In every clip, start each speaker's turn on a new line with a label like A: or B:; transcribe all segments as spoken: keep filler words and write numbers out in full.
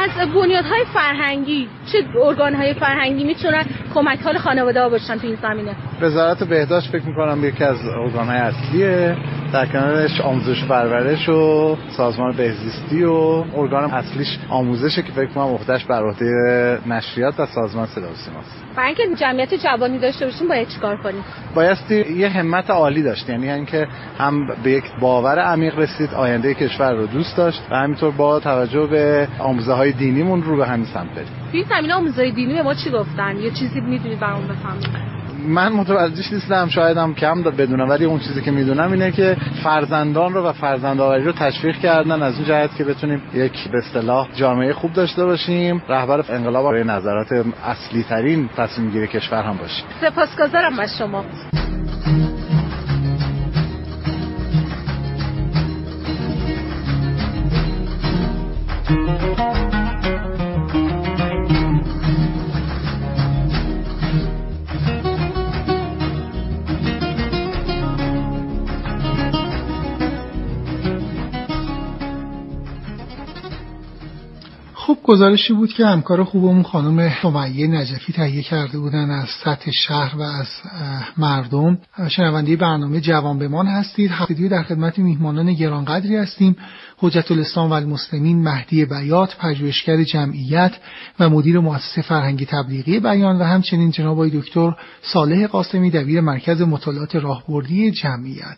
A: از بنیادهای فرهنگی چه ارگان‌های فرهنگی میتونن کمک حال خانواده‌ها باشن تو این زمینه؟
B: وزارت بهداشت فکر می‌کنم یکی از ارگان‌های اصلیه، در کنارش آموزش پرورش و سازمان بهزیستی و ارگان اصلیش آموزشه که فکر کنم عهده‌اش بر عهده نشریات و سازمان صدا و سیماست.
A: برای اینکه جمعیت جوانی داشته باشیم باید چیکار کنیم؟
B: بایستی یه همت عالی داشت، یعنی اینکه هم به یک باور عمیق رسید، آینده کشور رو دوست داشت و همینطور با توجه به آموزه‌های دینیمون رو به همین سمت بریم.
A: این زمینه آموزه‌های دینی به ما چی گفتن؟ یه چیزی میدونید برام بفهمید؟
B: من متوجهش نیستم، شاید هم کم بدونم، ولی اون چیزی که میدونم اینه که فرزندان رو و فرزندآوری رو تشویق کردن از اون جهت که بتونیم یک به اصطلاح جامعه خوب داشته باشیم. رهبر انقلاب برای نظرات اصلی ترین تصمیم گیری کشور هم باشیم.
A: سپاسگزارم از شما.
C: خب گزارشی بود که همکار خوبمون خانم سمیه نجفی تهیه کرده بودن از سطح شهر و از مردم. شنونده برنامه جوان بمان هستید. هفتگی در خدمت میهمانان گرانقدری هستیم. حجت الاسلام و المسلمین مهدی بیات، پژوهشگر جمعیت و مدیر مؤسسه فرهنگی تبلیغی بیان و همچنین جناب آقای دکتر صالح قاسمی، دبیر مرکز مطالعات راهبردی جمعیت.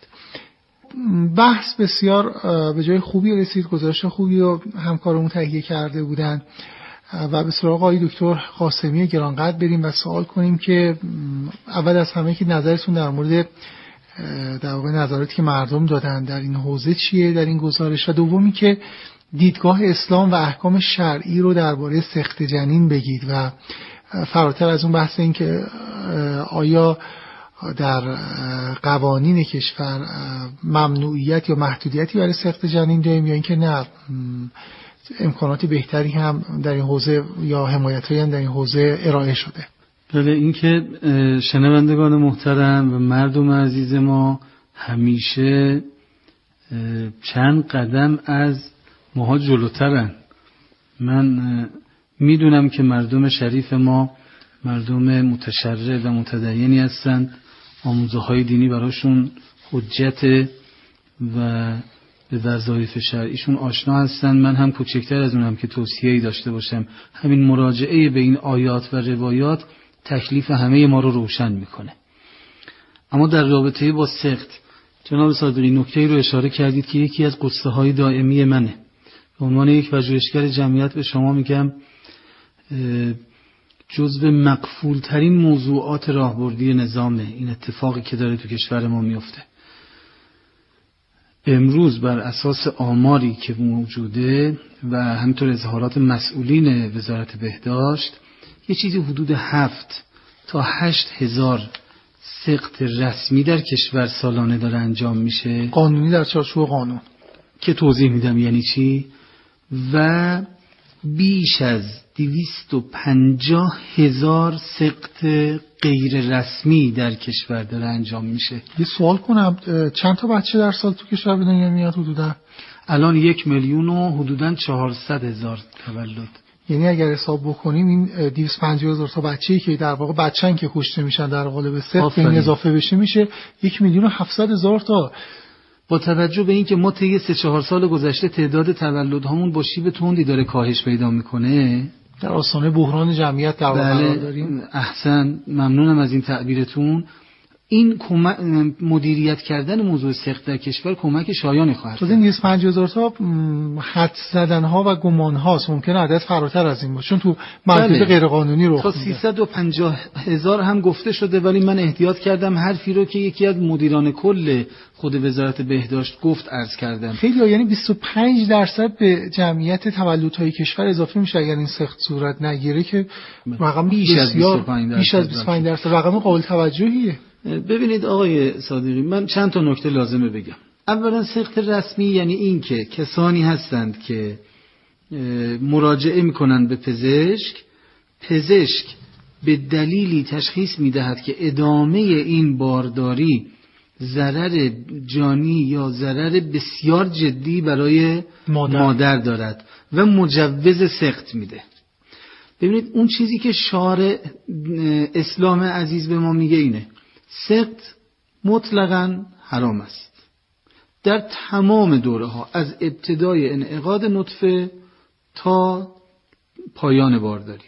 C: بحث بسیار به جای خوبی رسید، گزارش خوبی رو همکارمون تهیه کرده بودن و به سراغ آقای دکتر قاسمی گرانقدر بریم و سوال کنیم که اول از همه که نظرتون در مورد در واقع نظراتی که مردم دادن در این حوزه چیه در این گزارش، و دومی که دیدگاه اسلام و احکام شرعی رو درباره سقط جنین بگید و فراتر از اون بحث این که آیا در قوانین کشور ممنوعیت یا محدودیتی برای سقط جنین داریم یا اینکه نه امکانات بهتری هم در این حوزه یا حمایت‌هایی هم در این حوزه ارائه شده.
D: بله، اینکه شنوندگان محترم و مردم عزیز ما همیشه چند قدم از ماها جلوترن. من میدونم که مردم شریف ما مردم متشرع و متدینی هستند، آموزه‌های دینی براشون حجت و به وظایف شرعیشون آشنا هستند. من هم کوچکتر از اونم که توصیه‌ای داشته باشم، همین مراجعه به این آیات و روایات تکلیف همه ما رو روشن میکنه. اما در رابطه با سقط جناب صادقی نکته‌ای رو اشاره کردید که یکی از قصه‌های دائمی منه. به عنوان یک پژوهشگر جمعیت به شما میگم جزو مقفول ترین موضوعات راهبردی نظامه این اتفاقی که داره تو کشور ما میفته. امروز بر اساس آماری که موجوده و همینطور اظهارات مسئولین وزارت بهداشت یه چیزی حدود هفت تا هشت هزار سقط رسمی در کشور سالانه داره انجام میشه،
C: قانونی در چارچوب قانون،
D: که توضیح میدم یعنی چی، و بیش از دویست و پنجاه هزار سقط غیر رسمی در کشور داره انجام میشه.
C: یه سوال کنم، چند تا بچه در سال تو کشور به دنیا میاد حدودا؟
D: الان یک میلیون و حدوداً چهارصد هزار تولد.
C: یعنی اگر حساب بکنیم این دویست و پنجاه هزار تا بچه‌ای که در واقع بچه‌ن که کشته میشن در قالب سقط به این اضافه بشه میشه یک میلیون و هفتصد هزار تا.
D: با توجه به اینکه ما طی سه چهار سال گذشته تعداد تولدهامون با شیب تندی داره کاهش پیدا میکنه،
C: در آستانه بحران جمعیت در واقع قرار داریم.
D: احسن، ممنونم از این تعبیرتون. این مدیریت کردن موضوع سقط در کشور کمک شایانی خواهد
C: کرد. دویست و پنجاه هزار تا حدس زدن ها و گمان هاست، ممکنه عدد فراتر از این باشه چون تو مناطق غیر قانونی رخ
D: تا سیصد و پنجاه هزار هم گفته شده، ولی من احتیاط کردم حرفی رو که یکی از مدیران کل خود وزارت بهداشت گفت عرض کردم.
C: خیلی ها، یعنی بیست و پنج درصد به جمعیت تولدهای کشور اضافه میشه اگر این سقط صورت نگیره، که رقم
D: بیش از بیست و پنج درصد
C: بیش از بیست و پنج درصد رقم قابل توجهیه.
D: ببینید آقای صادقی، من چند تا نکته لازمه بگم. اولا سقط رسمی یعنی این که کسانی هستند که مراجعه میکنند به پزشک، پزشک به دلیلی تشخیص میدهد که ادامه این بارداری ضرر جانی یا ضرر بسیار جدی برای مادر, مادر دارد و مجوز سقط میده. ببینید اون چیزی که شارع اسلام عزیز به ما میگه اینه: سقط مطلقاً حرام است در تمام دوره ها، از ابتدای انعقاد نطفه تا پایان بارداری.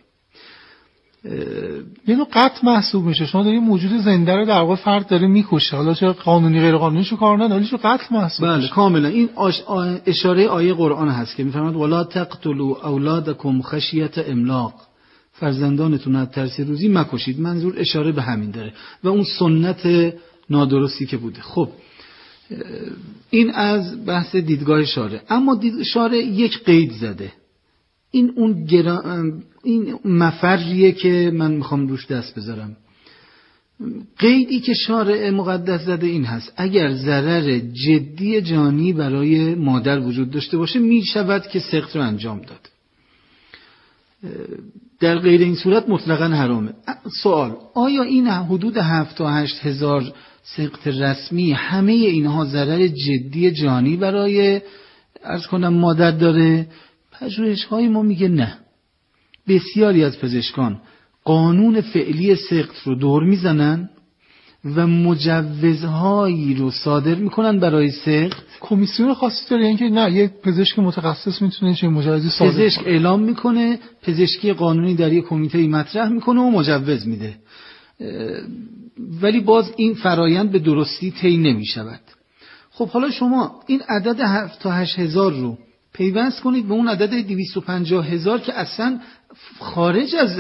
C: یه نوع قتل محسوب میشه. شما دارید موجود زنده رو در واقع فرد داره میکشه، حالا چه قانونی غیر قانونیشو کار نداره، ولی چه قتل محسوب
D: بله
C: میشه.
D: کاملا این اشاره آیه قرآن هست که میفرماد ولا تقتلوا اولادکم خشیة املاق، فرزندانتون از ترس روزی مکشید. منظور اشاره به همین داره و اون سنت نادرستی که بوده. خب این از بحث دیدگاه شارع. اما دید شارع یک قید زده، این اون گرا... این مفریه که من میخوام روش دست بذارم. قیدی که شارع مقدس زده این هست: اگر ضرر جدی جانی برای مادر وجود داشته باشه میشود که سقط رو انجام داد. در غیر این صورت مطلقاً حرامه. سوال: آیا این حدود هفت تا هشت هزار سقط رسمی همه اینها ضرر جدی جانی برای عرض کنم مادر داره؟ پژوهش‌های ما میگه نه. بسیاری از پزشکان قانون فعلی سقط رو دور میزنن و مجوزهایی رو صادر میکنن برای سقط.
C: کمیسیون خاصی داره اینکه نه یه پزشک متخصص میتونه چه مجوزی صادر کنه؟
D: پزشک اعلام میکنه، پزشکی قانونی در یک کمیته مطرح میکنه و مجوز میده، ولی باز این فرایند به درستی طی نمیشود. خب حالا شما این عدد هفت تا هشت هزار رو پیوست کنید به اون عدد دویست و پنجاه هزار که اصلا خارج از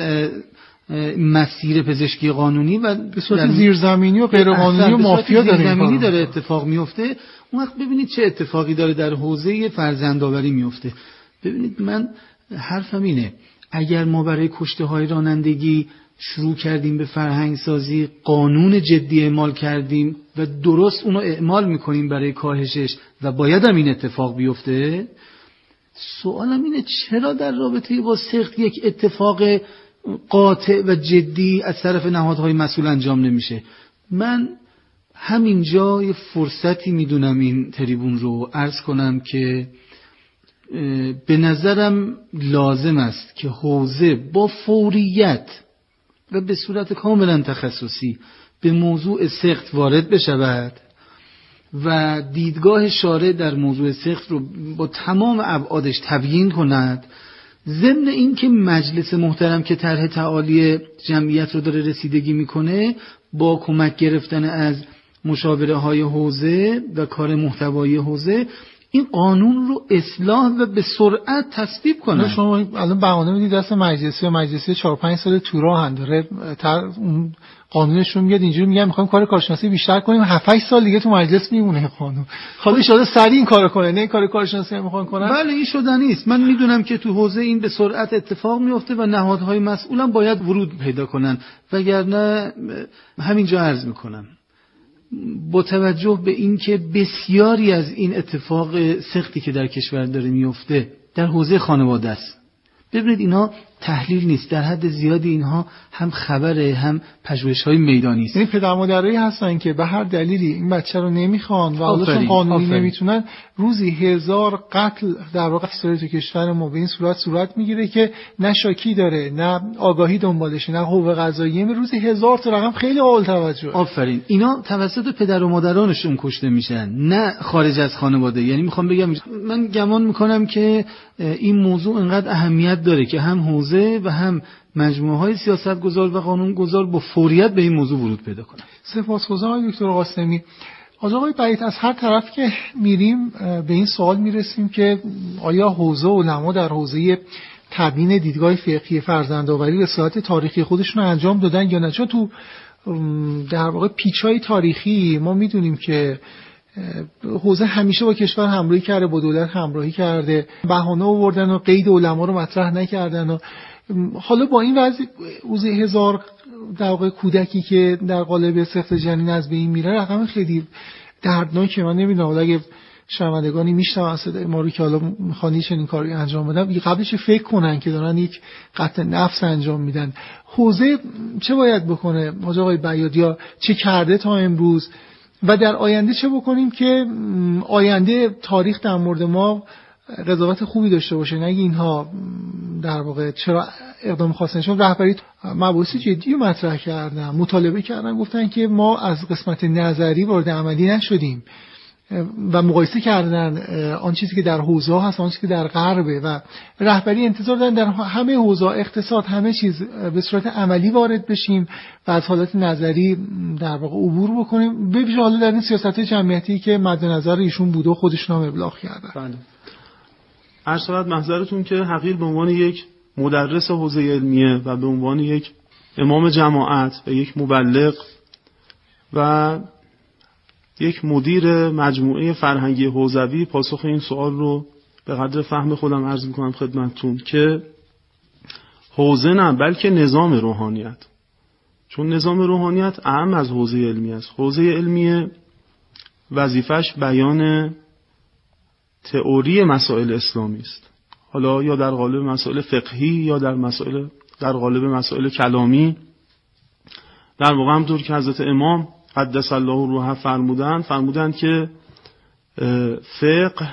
D: مسیر پزشکی قانونی و
C: به صورت زیرزمینی و غیر قانونی و مافیا داره
D: زیرزمینی داره اتفاق میفته. اون وقت ببینید چه اتفاقی داره در حوزه فرزندآوری میفته. ببینید من حرفم اینه: اگر ما برای کشته های رانندگی شروع کردیم به فرهنگ سازی، قانون جدی اعمال کردیم و درست اونو اعمال میکنیم برای کاهشش و باید هم این اتفاق بیفته، سوالم اینه چرا در رابطه با سقط یک اتفاق قاطع و جدی از طرف نهادهای مسئول انجام نمیشه؟ من همینجا یه فرصتی میدونم این تریبون رو عرض کنم که به نظرم لازم است که حوزه با فوریت و به صورت کاملا تخصصی به موضوع سقط وارد بشود و دیدگاه شارع در موضوع سقط رو با تمام ابعادش تبیین کند، ضمن این که مجلس محترم که طرح تعالی جمعیت رو داره رسیدگی میکنه با کمک گرفتن از مشاوره های حوزه و کار محتوایی حوزه این قانون رو اصلاح و به سرعت تصویب کنه.
C: شما الان بهانه میدید دست مجلسی و مجلسی چهار پنج سال تو راه داره اون قانونش رو میاد اینجوری میگن میخوایم کار کارشناسی بیشتر کنیم، هفت هشت سال دیگه تو مجلس میمونه قانون. حالا ان شاءالله سریع این کارو کنه، نه این کار کارشناسی میخوان کنن.
D: بله این شدنی است. من میدونم که تو حوزه این به سرعت اتفاق میفته و نهادهای مسئولم باید ورود پیدا کنن، وگرنه همینجا عرض میکنم با توجه به اینکه بسیاری از این اتفاق سقطی که در کشور داره میفته در حوزه خانواده است. ببینید اینا تحلیل نیست، در حد زیادی اینها هم خبره هم پژوهش‌های میدانی است.
C: این پدر مادرایی هستن که به هر دلیلی این بچه رو نمیخوان و حالشون قانونی نمیتونن، روزی هزار قتل در واقع سر تو کشور ما به این صورت صورت میگیره که نه شاکی داره نه آگاهی دنبالشه نه حقوق قضاییه، روزی هزار تا رقم خیلی قابل توجه.
D: آفرین. اینا توسط پدر و مادرانشون کشته میشن نه خارج از خانواده. یعنی میخوام بگم من گمان میکنم که این موضوع انقدر اهمیت داره که هم حوزه و هم مجموعه‌های سیاستگزار و قانونگذار با فوریت به این موضوع ورود پیدا کنند.
C: سپاسگزارم دکتر قاسمی. آقای بعید، از هر طرف که میریم به این سوال میرسیم که آیا حوزه علما در حوزه تبیین دیدگاه فقهی فرزندآوری به صورت تاریخی خودشون انجام دادن یا نه؟ چون تو در واقع پیچ‌های تاریخی ما میدونیم که حوزه همیشه با کشور همراهی کرده، با دولت همراهی کرده، بهانه آوردن و قید علما رو مطرح نکردن و حالا با این وضع روزی هزار در واقع کودکی که در قالب سقط جنین از بین میره رقم خیلی دردناکه. من نمیدونم حالا اگه شنوندگانی میشنون صدای ما رو که حالا میخوان چنین کاری انجام بدن قبلش فکر کنن که دارن یک قتل نفس انجام میدن. حوزه چه باید بکنه حاج آقای بیاد یا چه کرده تا امروز و در آینده چه بکنیم که آینده تاریخ در مورد ما قضاوت خوبی داشته باشه. نگه اینها در واقع چرا اقدام خواستن، چون رهبری مباحث جدی مطرح کردن، مطالبه کردن، گفتن که ما از قسمت نظری وارد عملی نشدیم و مقایسه کردن آن چیزی که در حوزه هست آن چیزی که در غربه و رهبری انتظار دارن در همه حوزه، اقتصاد، همه چیز به صورت عملی وارد بشیم و از حالت نظری در واقع عبور بکنیم، به ویژه حالا در این سیاست‌های جمعیتی که مد نظر ایشون بوده و خودشون هم ابلاغ کردن.
E: بله. عرض شود محضرتون که حقیر به عنوان یک مدرس حوزه علمیه و به عنوان یک امام جماعت و یک مبلغ و یک مدیر مجموعه فرهنگی حوزوی پاسخ این سوال رو به قدر فهم خودم عرض میکنم خدمتتون که حوزه نه بلکه نظام روحانیت، چون نظام روحانیت اهم از حوزه علمی است. حوزه علمی وظیفش بیان تئوری مسائل اسلامی است، حالا یا در قالب مسائل فقهی یا در مسائل در قالب مسائل کلامی. در واقع همونطور که حضرت امام قدس الله روحه فرمودن فرمودن که فقه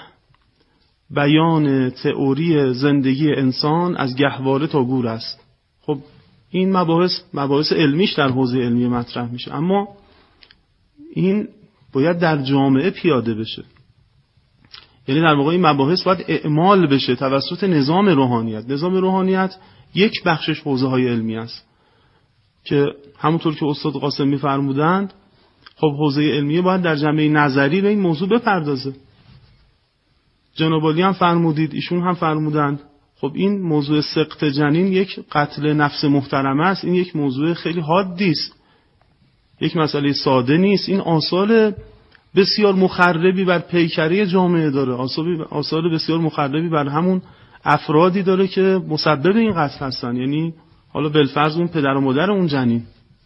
E: بیان تئوری زندگی انسان از گهواره تا گور است. خب این مباحث مباحث علمیش در حوزه علمی مطرح میشه، اما این باید در جامعه پیاده بشه. یعنی در واقع این مباحث باید اعمال بشه توسط نظام روحانیت. نظام روحانیت یک بخشش حوزه های علمی است که همونطور که استاد قاسمی فرمودند، خب حوزه علمیه باید در جنبه نظری به این موضوع بپردازه. جناب عالی هم فرمودید، ایشون هم فرمودند، خب این موضوع سقط جنین یک قتل نفس محترمه است، این یک موضوع خیلی حادی است، یک مسئله ساده نیست، این آثار بسیار مخربی بر پیکره جامعه داره، آثار بسیار مخربی بر همون افرادی داره که مسبب این قتل هستن، یعنی حالا بالفرض اون پدر و مادر اون جنین.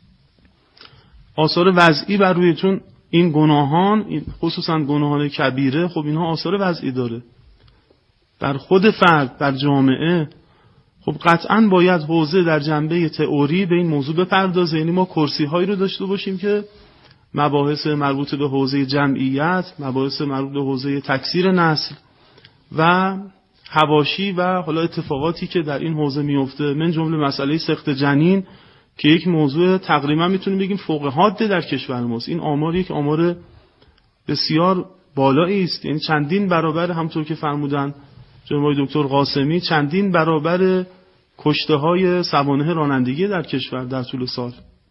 E: آثار وضعی بر روی، چون این گناهان خصوصا گناهان کبیره، خب اینها آثار وضعی داره بر خود فرد، بر جامعه. خب قطعا باید حوزه در جنبه تئوری به این موضوع بپردازه. یعنی ما کرسی هایی رو داشته باشیم که مباحث مربوط به حوزه جمعیت، مباحث مربوط به حوزه تکثیر نسل و حواشی و حالا اتفاقاتی که در این حوزه میفته، من جمله مسئله سقط جنین که یک موضوع تقریبا میتونیم بگیم فوق الحاده در کشور ماست. این آمار یک آمار بسیار بالایی است، یعنی چندین برابر، همونطور که فرمودن جناب دکتر قاسمی، چندین برابر کشته های سوانح رانندگی در کشور در طول سال.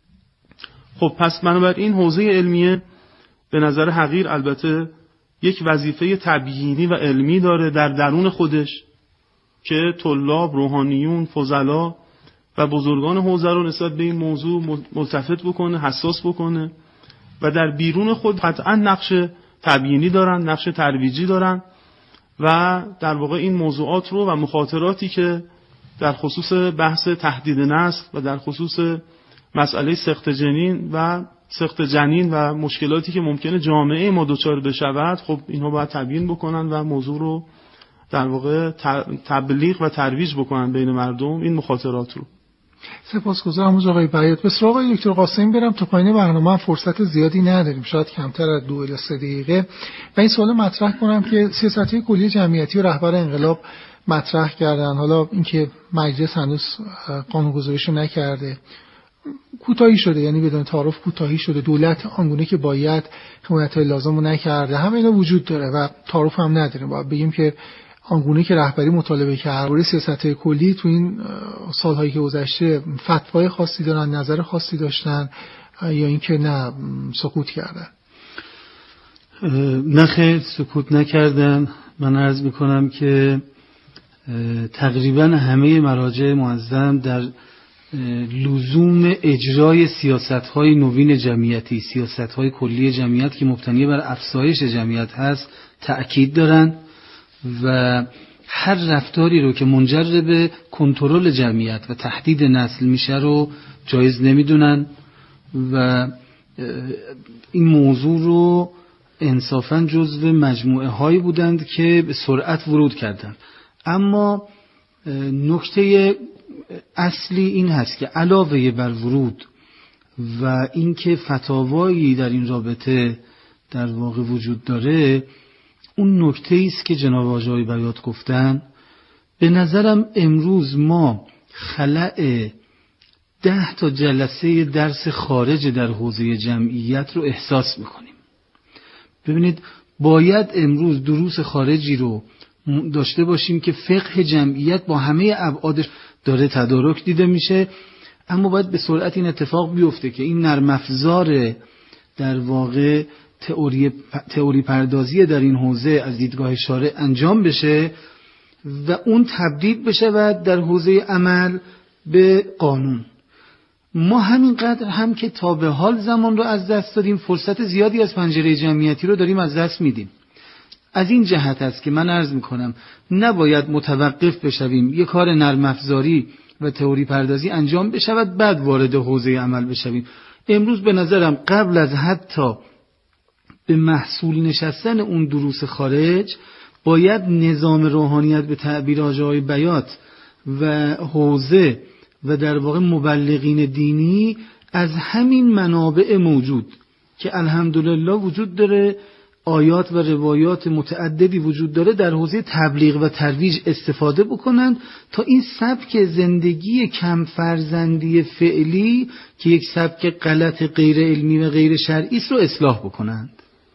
E: خب پس بنابراین حوزه علمیه به نظر حقیر البته یک وظیفه تبیینی و علمی داره در درون خودش که طلاب، روحانیون، فضلا و بزرگان حوزه رو نسبت به این موضوع ملتفت بکنه، حساس بکنه و در بیرون خود قطعا نقش تبیینی دارن، نقش ترویجی دارن و در واقع این موضوعات رو و مخاطراتی که در خصوص بحث تهدید نسل و در خصوص مسئله سقط جنین و سقط جنین و مشکلاتی که ممکنه جامعه ما دچار بشود، خب اینها باید تبیین بکنن و موضوع رو در واقع تبلیغ و ترویج بکنن بین مردم این مخاطرات رو.
C: سپاسگزارم از آقای بیات. به سراغ آقای دکتر قاسمی برم، تا پایین برنامه فرصت زیادی نداریم، شاید کمتر از دو الی سه دقیقه، و این سوال مطرح کنم که سیاست‌های کلی جمعیتی و رهبر انقلاب مطرح کردن، حالا اینکه مجلس هنوز قانون‌گذاریشو نکرده، کوتاهی شده، یعنی بدون تعارف کوتاهی شده، دولت آنگونه که باید حمایت‌های لازمو نکرده، همه اینا وجود داره و تعارف هم نداریم. باید بگیم که آنگونه که رهبری مطالبه کرد برای سیاست‌های کلی تو این سال‌هایی که گذشته فتوای خاصی دارن، نظر خاصی داشتن یا اینکه نه سکوت کردن؟
D: نه خیر، سکوت نکردن. من عرض میکنم که تقریبا همه مراجع معظم در لزوم اجرای سیاست‌های نوین جمعیتی، سیاست‌های کلی جمعیت که مبتنی بر افزایش جمعیت هست تأکید دارن و هر رفتاری رو که منجر به کنترل جمعیت و تهدید نسل میشه رو جایز نمیدونن و این موضوع رو انصافاً جزو مجموعه هایی بودند که به سرعت ورود کردند. اما نکته اصلی این هست که علاوه بر ورود و اینکه فتاوایی در این رابطه در واقع وجود داره، اون نکته است که جناب آقای بیات گفتن. به نظرم امروز ما خلأ ده تا جلسه درس خارج در حوزه جمعیت رو احساس میکنیم. ببینید باید امروز دروس خارجی رو داشته باشیم که فقه جمعیت با همه ابعادش داره تدارک دیده میشه، اما باید به سرعت این اتفاق بیفته که این نرم افزار در واقع تئوری تئوری پردازی در این حوزه از دیدگاه شارع انجام بشه و اون تبدیل بشه و در حوزه عمل به قانون. ما همینقدر هم که تا به حال زمان رو از دست دادیم، فرصت زیادی از پنجره جمعیتی رو داریم از دست میدیم. از این جهت است که من عرض میکنم نباید متوقف بشویم، یک کار نرم افزاری و تئوری پردازی انجام بشود بعد وارد حوزه عمل بشویم. امروز به نظرم قبل از حتی به محصول نشستن اون دروس خارج باید نظام روحانیت به تعبیر آقای بیات و حوزه و در واقع مبلغین دینی از همین منابع موجود که الحمدلله وجود داره، آیات و روایات متعددی وجود داره، در حوزه تبلیغ و ترویج استفاده بکنند تا این سبک زندگی کم فرزندی فعلی که یک سبک غلط غیر علمی و غیر شرعی است رو اصلاح بکنند.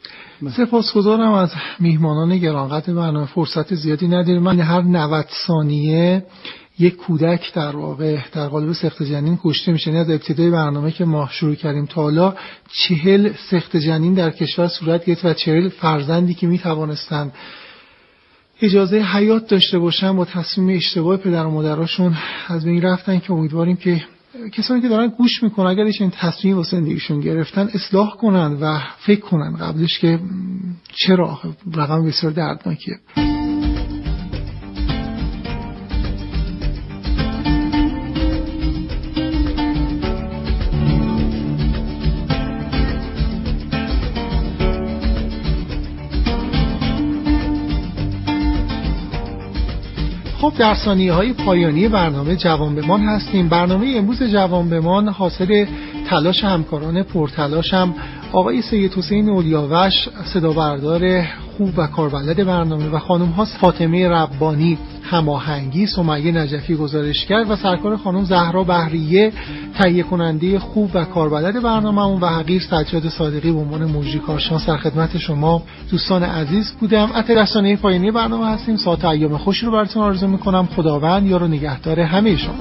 C: سپاسگزارم از میهمانان گرانقدر برنامه. فرصت زیادی نداریم. من هر نود ثانیه یک کودک در واقع در قالب سقط جنین کشته میشه. از ابتدای برنامه که ما شروع کردیم تا حالا چهل سقط جنین در کشور صورت گرفت و چهل فرزندی که میتوانستند اجازه حیات داشته باشن با تصمیم اشتباه پدر و مادرشون از بین رفتن، که امیدواریم که کسانی که دارن گوش میکنن اگر این تصمیم واسه زندگیشون گرفتن اصلاح کنن و فکر کنن قبلش که چرا. رقم بسیار دردناکیه. خب در ثانیه‌های پایانی برنامه جوانبمان هستیم. برنامه امروز جوانبمان حاصل تلاش همکاران پرتلاشم آقای سید حسین اولیاوش صدابردار خوب و کاربلد برنامه و خانم ها فاطمه ربانی هماهنگی، سمیه نجفی گزارشگر و سرکار خانم زهرا بحریه تهیه کننده خوب و کاربلد برنامه‌مون و حقیر سجاد صادقی به عنوان مجری کارشناس در خدمت شما دوستان عزیز بودم. ات رسانه پایانی برنامه هستیم. ساعت ایام خوشی رو براتون آرزو می‌کنم. خداوند یار و نگهدار همه شما.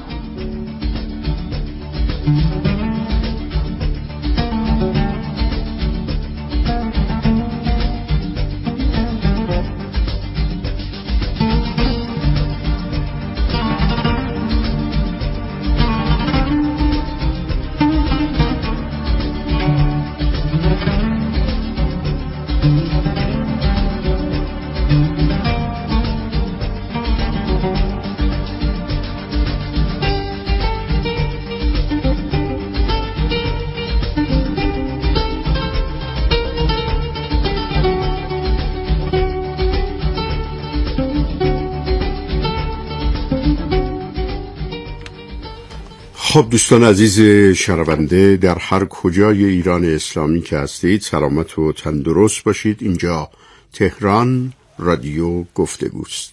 F: خب دوستان عزیز شنونده در هر کجای ایران اسلامی که هستید سلامت و تندرست باشید. اینجا تهران رادیو گفتگوست.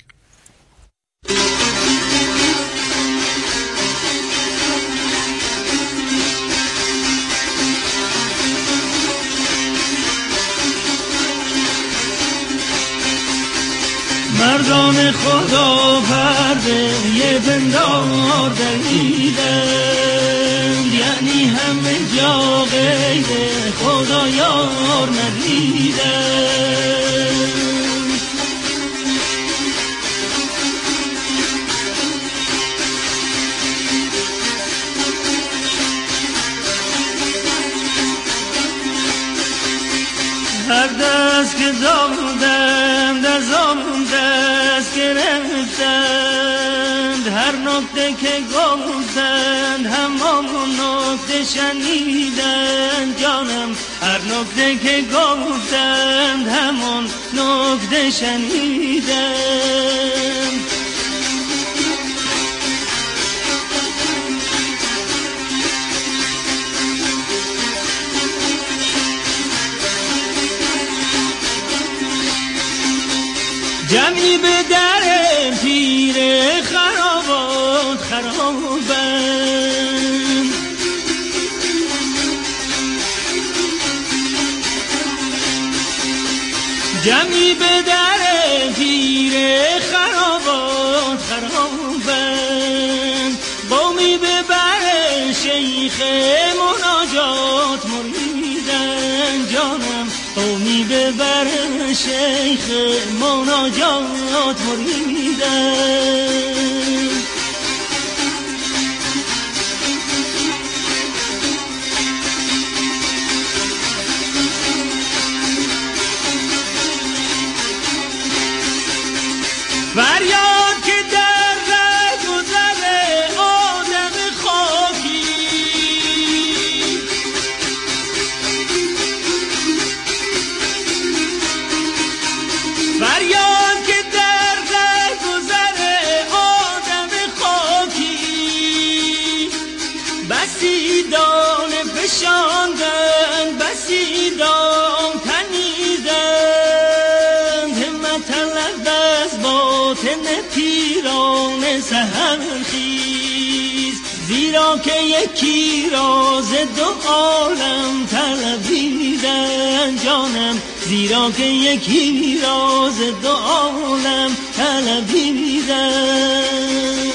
G: مردان خدا پرده یه بندار دلیدن، یعنی همه جا غیر خدا یار ندیدن. هر دست که دادن دست آن دست گرفتند، هر نکته که گفتند همان نکته شنیدند جانم، هر نکته که گفتند همان نکته شنیدند. خرابم. جمعی به در پیر خرابات خرابم، قومی به بر شیخ مناجات مریدن جانم، قومی به بر شیخ مناجات مریدن. فریاد که در رهگذر آدم خاکی، فریاد که در رهگذر آدم خاکی، بسی دانه فشاندن بسی دام تنیدن، همت طلب از باطن پیران سحر خیز، زیرا که یکی راز دو عالم طلبیدن جانم، زیرا که یکی راز دو عالم طلبیدن.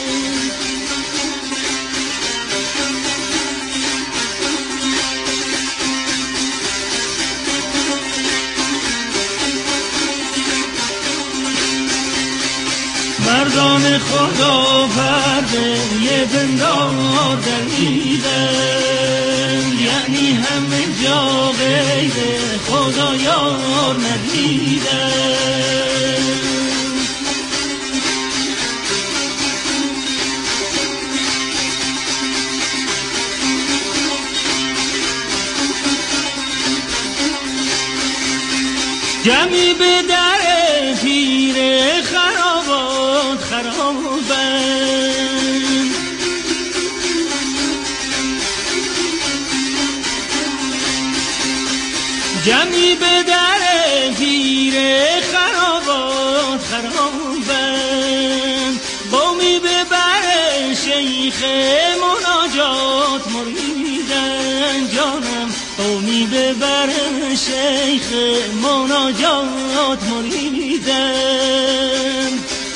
G: مردان خدا پرده یه بندار دریدن، یعنی همه جا غیر خدا یار ندیدن. جمعی به در پیر خرابات خرابن، جمعی به در پیر خرابات خرابن، قومی به بر شیخ مناجات مریدن جانم، قومی به بر شیخ مناجات مریدن.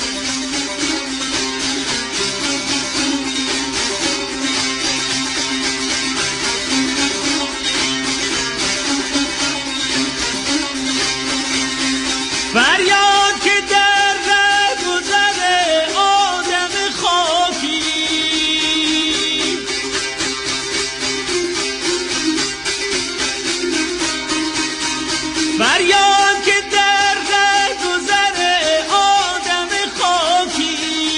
G: فریاد که در رهگذر آدم خاکی، فریاد که در رهگذر آدم خاکی،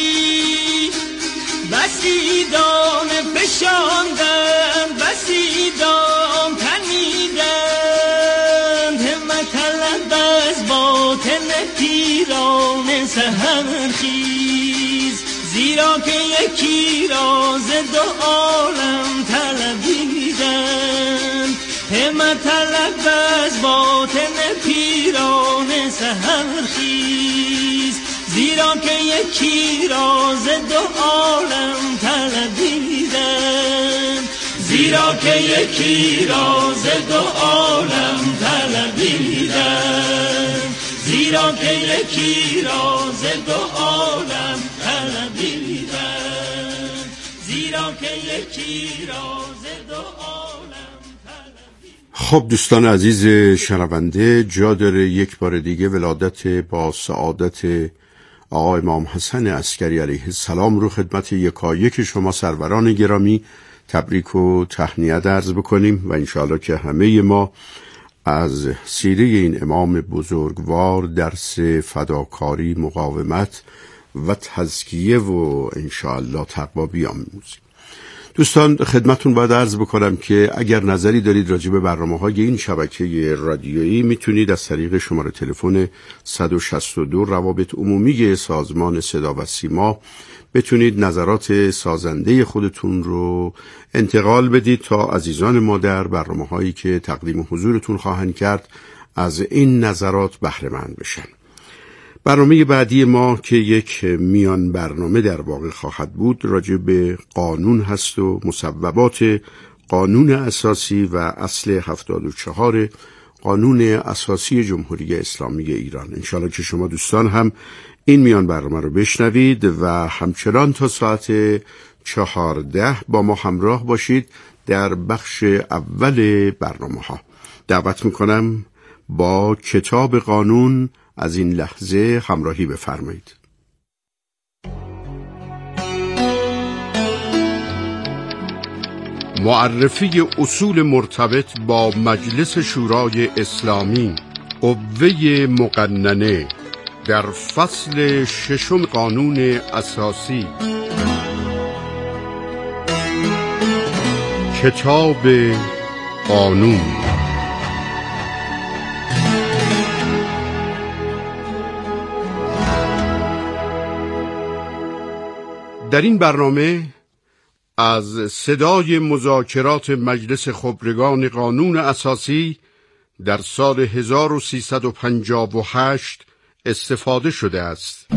G: بسی دانه فشاندن بسی دام تنیدن، همت طلب از باطن پیران سحر خیز، زیرا که یکی راز دو عالم طلبیدن، همت طلب از باطن پیران سحر خیز، زیرا که یکی راز دو عالم طلبیدن، زیرا که یکی راز دو عالم طلبیدن، زیرا که یکی راز دو عالم طلبیدن، زیرا که یکی راز دو عالم طلبیدن.
F: خب دوستان عزیز شنونده، جا داره یک بار دیگه ولادت با سعادت آقا امام حسن عسکری علیه السلام رو خدمت یکایک شما سروران گرامی تبریک و تهنیت عرض بکنیم و انشاءالله که همه ما از سیره این امام بزرگوار درس فداکاری، مقاومت و تزکیه و انشاءالله تقوا بیاموزیم. دوستان خدمتون باید عرض بکنم که اگر نظری دارید راجع به برنامه‌های این شبکه رادیویی میتونید از طریق شماره تلفن صد و شصت و دو روابط عمومی سازمان صدا و سیما بتونید نظرات سازنده خودتون رو انتقال بدید تا عزیزان ما در برنامه‌هایی که تقدیم حضورتون خواهند کرد از این نظرات بهره مند بشن. برنامه بعدی ما که یک میان برنامه در واقع خواهد بود راجع به قانون هست و مصوبات قانون اساسی و اصل هفتاد و چهار قانون اساسی جمهوری اسلامی ایران. انشاءالله که شما دوستان هم این میان برنامه رو بشنوید و همچنان تا ساعت چهارده با ما همراه باشید در بخش اول برنامه ها. دعوت میکنم با کتاب قانون از این لحظه همراهی بفرمایید. معرفی اصول مرتبط با مجلس شورای اسلامی قوه مقننه در فصل ششم قانون اساسی. کتاب قانون. در این برنامه از صدای مذاکرات مجلس خبرگان قانون اساسی در سال هزار و سیصد و پنجاه و هشت استفاده شده است.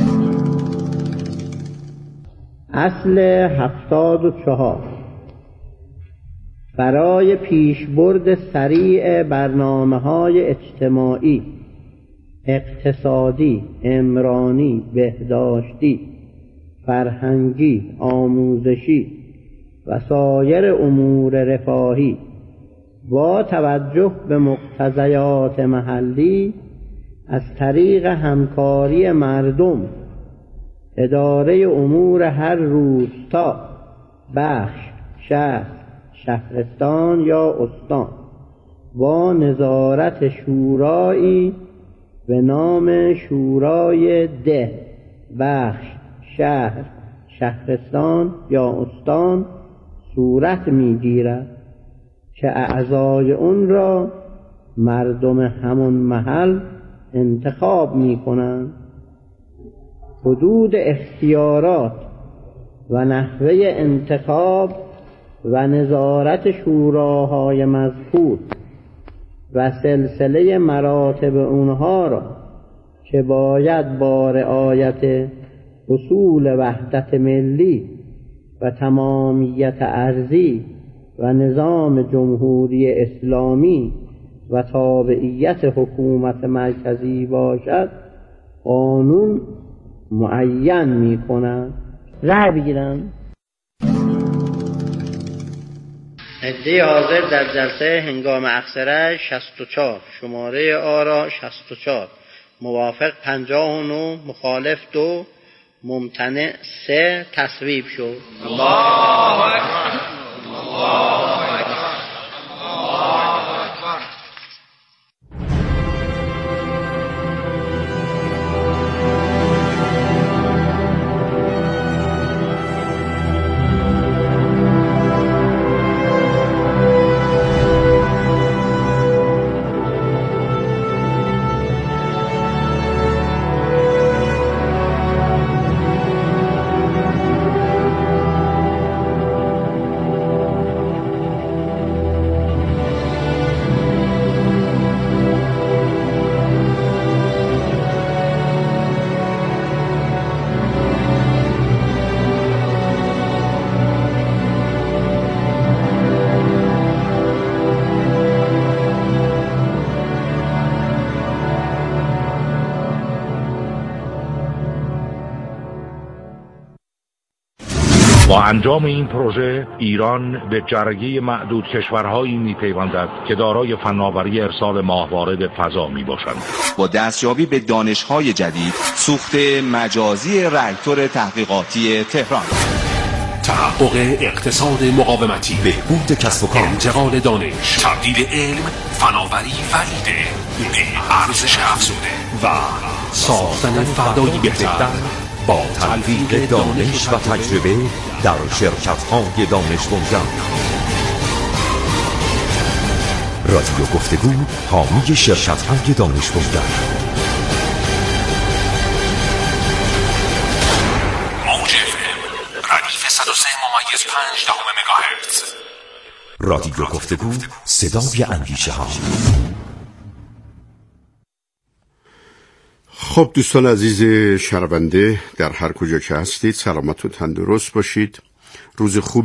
H: اصل هفتاد و چهار برای پیشبرد سریع برنامه‌های اجتماعی، اقتصادی، عمرانی، بهداشتی، فرهنگی، آموزشی و سایر امور رفاهی با توجه به مقتضیات محلی از طریق همکاری مردم، اداره امور هر روستا، بخش، شهر، شهرستان یا استان با نظارت شورایی به نام شورای ده، بخش، شهر، شهرستان یا استان صورت می‌گیرد که اعضای اون را مردم همون محل انتخاب می‌کنند. حدود اختیارات و نحوه انتخاب و نظارت شوراهای مذکور و سلسله مراتب اونها را که باید با رعایت اصول وحدت ملی و تمامیت ارضی و نظام جمهوری اسلامی و تابعیت حکومت مرکزی باشد قانون معین می کند. رأی بگیرم. عده حاضر در جلسه هنگام اکثره شصت و چهار، شماره آرا شصت و چهار، موافق پنجاه و نه، مخالف دو، ممتنع سه. تصویب شد. الله اکبر. الله اکبر. الله اکبر.
I: با انجام این پروژه ایران به جرگه معدود کشورهایی میپیوندد که دارای فناوری ارسال ماهواره به فضا میباشند.
J: با دستیابی به دانش‌های جدید، سوخت مجازی راکتور تحقیقاتی تهران،
K: تحقق اقتصاد مقاومتی، بهبود کسب و کار، انتقال دانش، تبدیل علم، فناوری و ایده به ارزش افزوده و ساختن فردایی بهتر با تلفیق دانش و تجربه در شرکت‌های دانش بنیان. رادیو گفتگو حامی شرکت‌های دانش بنیان. موج اف ام ردیف صد و سه ممیز پنج دهم مگاهرتز. رادیو گفتگو صدای اندیشه ها.
F: خب دوستان عزیز شنونده در هر کجا که هستید سلامت و تندرست باشید. روز خوب